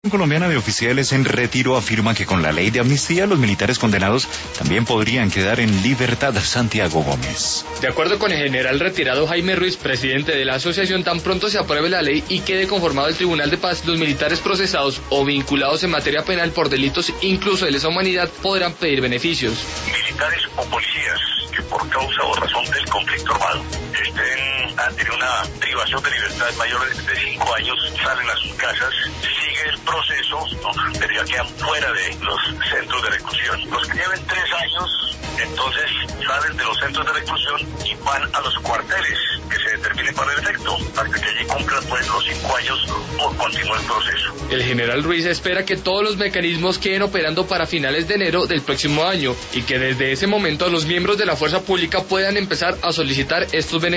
Colombiana de oficiales en retiro afirma que con la ley de amnistía los militares condenados también podrían quedar en libertad. Santiago Gómez. De acuerdo con el general retirado Jaime Ruiz, presidente de la asociación, tan pronto se apruebe la ley y quede conformado el Tribunal de Paz, los militares procesados o vinculados en materia penal por delitos incluso de lesa humanidad podrán pedir beneficios. Militares o policías que por causa o razón del conflicto armado han tenido una privación de libertad mayor de 5 años, salen a sus casas, sigue el proceso, pero ya quedan fuera de los centros de reclusión. Los que lleven 3 años, entonces salen de los centros de reclusión y van a los cuarteles que se determinen para el efecto, hasta que allí cumplan pues los 5 años o continúe el proceso. El general Ruiz espera que todos los mecanismos queden operando para finales de enero del próximo año y que desde ese momento los miembros de la fuerza pública puedan empezar a solicitar estos beneficios.